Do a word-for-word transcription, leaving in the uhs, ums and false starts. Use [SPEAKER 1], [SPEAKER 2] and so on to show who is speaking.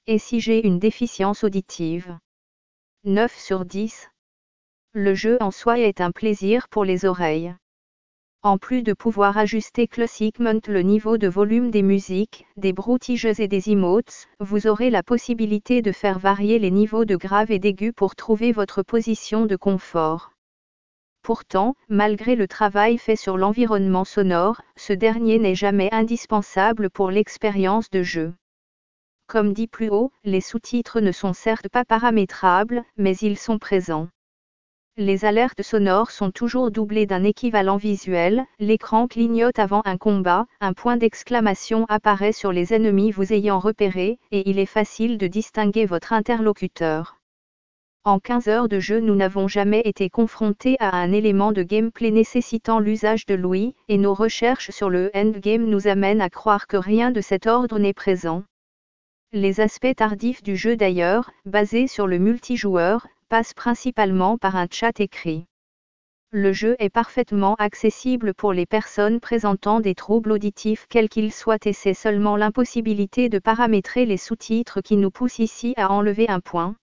[SPEAKER 1] et si j'ai une déficience auditive. neuf sur dix. Le jeu en soi est un plaisir pour les oreilles. En plus de pouvoir ajuster classiquement le niveau de volume des musiques, des broutiges et des emotes, vous aurez la possibilité de faire varier les niveaux de grave et d'aigu pour trouver votre position de confort. Pourtant, malgré le travail fait sur l'environnement sonore, ce dernier n'est jamais indispensable pour l'expérience de jeu. Comme dit plus haut, les sous-titres ne sont certes pas paramétrables, mais ils sont présents. Les alertes sonores sont toujours doublées d'un équivalent visuel, l'écran clignote avant un combat, un point d'exclamation apparaît sur les ennemis vous ayant repéré, et il est facile de distinguer votre interlocuteur. En quinze heures de jeu, nous n'avons jamais été confrontés à un élément de gameplay nécessitant l'usage de l'ouïe, et nos recherches sur le endgame nous amènent à croire que rien de cet ordre n'est présent. Les aspects tardifs du jeu d'ailleurs, basés sur le multijoueur, passent principalement par un chat écrit. Le jeu est parfaitement accessible pour les personnes présentant des troubles auditifs quels qu'ils soient et c'est seulement l'impossibilité de paramétrer les sous-titres qui nous pousse ici à enlever un point.